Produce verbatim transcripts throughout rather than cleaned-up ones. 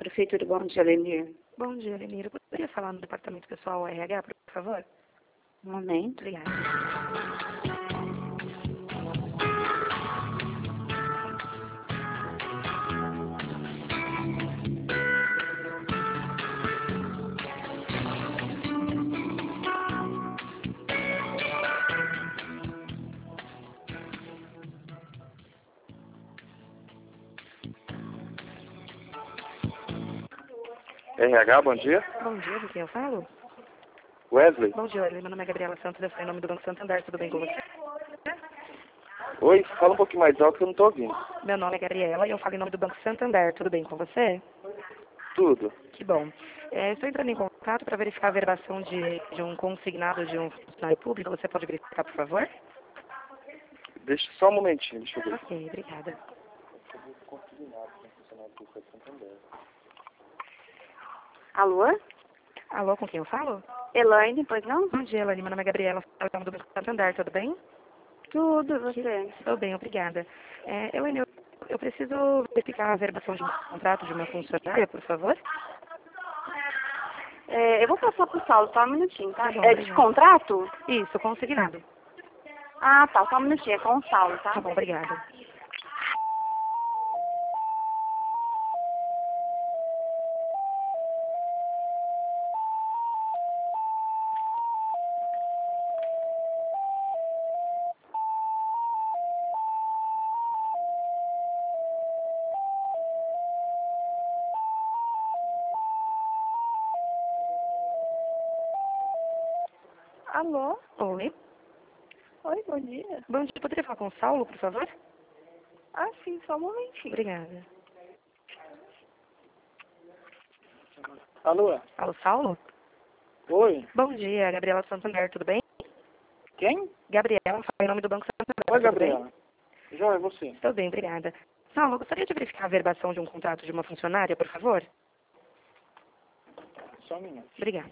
Prefeitura, bom dia, Lenir. Bom dia, Lenir. Eu poderia falar no departamento pessoal R H, por favor? Um momento. Obrigada. R H, bom dia. Bom dia, com quem eu falo? Wesley. Bom dia, Wesley. Meu nome é Gabriela Santos, eu sou em nome do Banco Santander. Tudo bem com você? Oi, fala um pouquinho mais alto que eu não tô ouvindo. Meu nome é Gabriela e eu falo em nome do Banco Santander. Tudo bem com você? Tudo. Que bom. É, estou entrando em contato para verificar a verbação de, de um consignado de um funcionário público. Você pode verificar, por favor? Deixa só um momentinho, deixa eu ver. Ok, obrigada. Alô? Alô, com quem eu falo? Elaine, pois não? Bom dia, Elaine. Meu nome é Gabriela, eu falo em nome do Banco Santander. Tudo bem? Tudo, você? Estou bem, obrigada. É, Elaine, eu, eu preciso verificar a verbação de um contrato de uma funcionária, por favor? É, eu vou passar pro Saulo, só um minutinho, tá? Tá bom, É de obrigada. contrato? Isso, consignado. Ah, tá, só um minutinho, é com o Saulo, tá? Tá bom, obrigada. Alô? Oi. Oi, bom dia. Bom dia, poderia falar com o Saulo, por favor? Ah, sim, só um momentinho. Obrigada. Alô? Alô, Saulo? Oi? Bom dia, Gabriela Santander, tudo bem? Quem? Gabriela, falo em nome do Banco Santander, Oi, tudo bem? Gabriela. Já é você. Estou bem, obrigada. Saulo, eu gostaria de verificar a verbação de um contrato de uma funcionária, por favor? Só um minuto. Obrigada.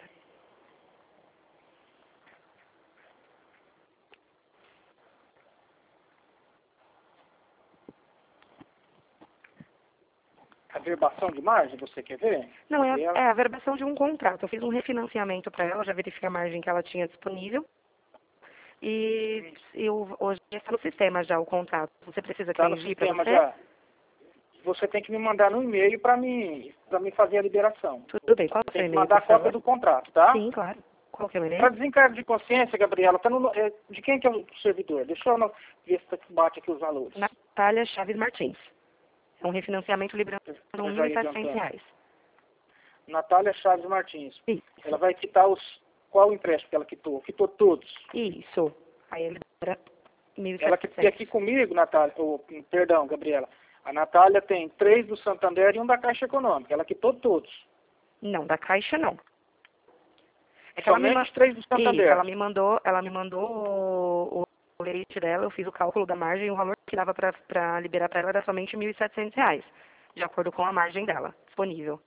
A verbação de margem, você quer ver? Não, é a, Ela- é a verbação de um contrato. Eu fiz um refinanciamento para ela, já verifiquei a margem que ela tinha disponível. E eu, hoje está no sistema já o contrato. Você precisa que Tá eu no envie para sistema você? já. Você tem que me mandar no e-mail para mim, para mim fazer a liberação. Tudo bem, qual é o seu Tem que e-mail, mandar por cópia favor? do contrato, tá? Sim, claro. Qual que é o Para e-mail? desencargo de consciência, Gabriela, tá no, é, de quem que é o servidor? Deixa eu no- ver se tá- bate aqui os valores. Natália Chaves Martins. É um refinanciamento liberando Eu mil já e ia setecentos adiantando. reais. Natália Chaves Martins. Isso. Ela vai quitar os... Qual o empréstimo que ela quitou? Quitou todos. Isso. Aí ele era mil e Ela que tem setecentos. aqui comigo, Natália, oh, perdão, Gabriela. A Natália tem três do Santander e um da Caixa Econômica. Ela quitou todos. Não, da Caixa não. É que ela me, Somente ma- os três do Santander. Isso, ela me mandou, ela me mandou o, o, o leite dela, eu fiz o cálculo da margem e o valor que dava para liberar para ela era somente mil e setecentos reais, de acordo com a margem dela, disponível.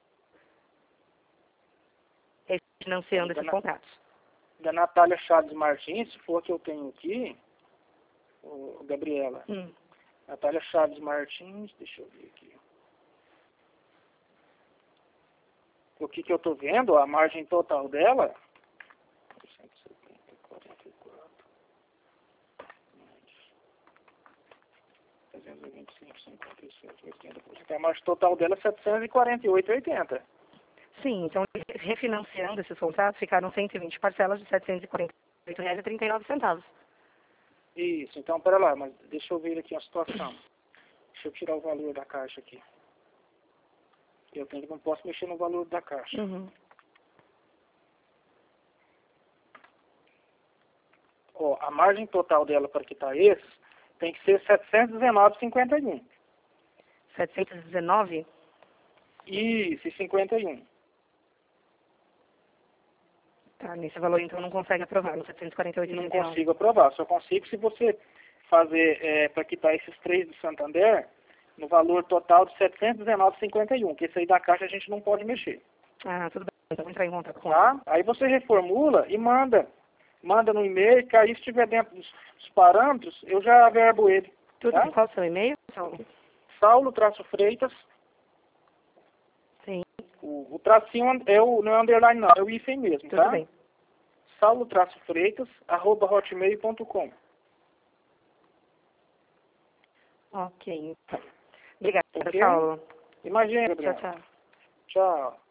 Financiando Da, esses Na- contratos. da Natália Chaves Martins, se for a que eu tenho aqui, ô, Gabriela. Hum. Natália Chaves Martins, deixa eu ver aqui. O que que eu tô vendo, a margem total dela, cento e setenta, quarenta e quatro, trezentos e vinte e cinco, cinquenta e sete, oitenta por cento. A margem total dela é setecentos e quarenta e oito vírgula oitenta. Sim, então refinanciando esses contratos ficaram cento e vinte parcelas de setecentos e quarenta e oito reais e trinta e nove centavos. Isso, então, pera lá, mas deixa eu ver aqui a situação. Deixa eu tirar o valor da caixa aqui. Eu tenho, não posso mexer no valor da caixa. Uhum. Ó, a margem total dela para quitar esses tem que ser setecentos e dezenove vírgula cinquenta e um. setecentos e dezenove? Isso, e cinquenta e um. Tá, nesse valor então não consegue aprovar, no setecentos e quarenta e oito Não vírgula trinta e nove. consigo aprovar, só consigo se você fazer é, para quitar esses três do Santander no valor total de setecentos e dezenove vírgula cinquenta e um, que esse aí da caixa a gente não pode mexer. Ah, tudo bem, então vou entrar em contato com Tá? Aí você reformula e manda. Manda no e-mail, que aí se estiver dentro dos, dos parâmetros, eu já averbo ele. Tudo Tá? bem, qual é o seu e-mail, Saulo? Saulo-Freitas, Sim. O, o tracinho é o, não é underline não, é o hífen mesmo, Tudo tá? bem. saulo-freitas, arroba hotmail ponto com. Ok, então. Obrigada, Ok? Saulo. Imagina, Tchau, Gabriel. tchau. Tchau.